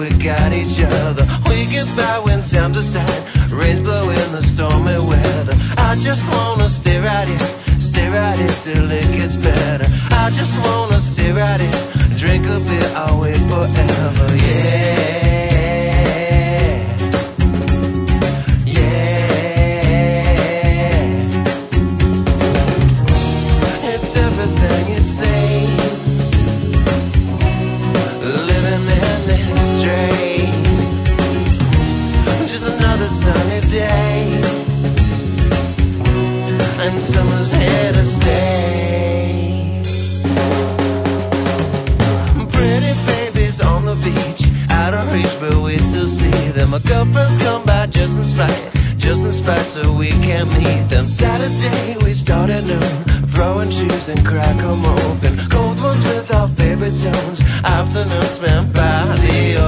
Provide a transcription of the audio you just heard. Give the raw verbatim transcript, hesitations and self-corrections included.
we got each other. We get by when times are sad, rain's blowing the stormy weather. I just wanna stay right here, stay right here till it gets better. I just wanna stay right here, drink a beer, I'll wait forever, yeah. And summer's here to stay. Pretty babies on the beach, out of reach but we still see them. Our girlfriends come by just in spite, just in spite so we can't meet them. Saturday we start at noon, throwing shoes and crack 'em open. Cold ones with our favorite tones, afternoon spent by the